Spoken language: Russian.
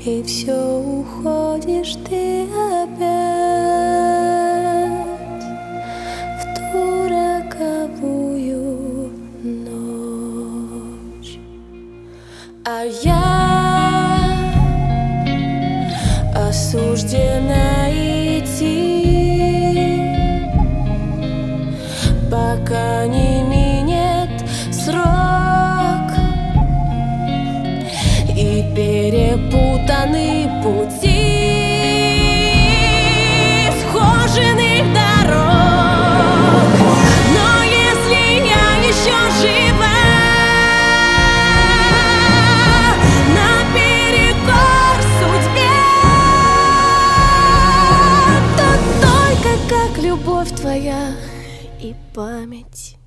И все уходишь ты опять в ту роковую ночь. А я осуждена идти, пока не минет срок и перепутаны пути схоженных дорог. Но если я еще жива, наперекор судьбе, то только как любовь твоя и память.